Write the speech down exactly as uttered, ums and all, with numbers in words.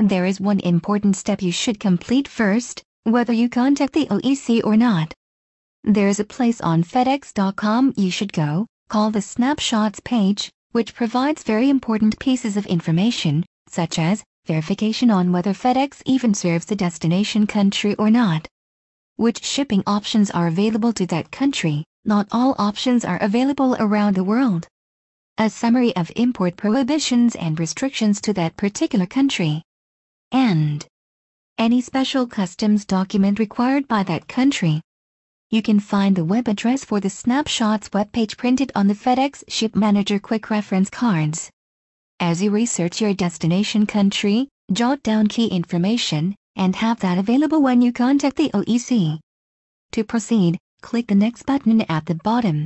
There is one important step you should complete first, whether you contact the O E C or not. There is a place on FedEx dot com you should go, called the Snapshots page, which provides very important pieces of information, such as verification on whether FedEx even serves the destination country or not. Which shipping options are available to that country, not all options are available around the world. A summary of import prohibitions and restrictions to that particular country. And any special customs document required by that country. You can find the web address for the Snapshots webpage printed on the FedEx Ship Manager Quick Reference cards. As you research your destination country, jot down key information, and have that available when you contact the O E C. To proceed, click the Next button at the bottom.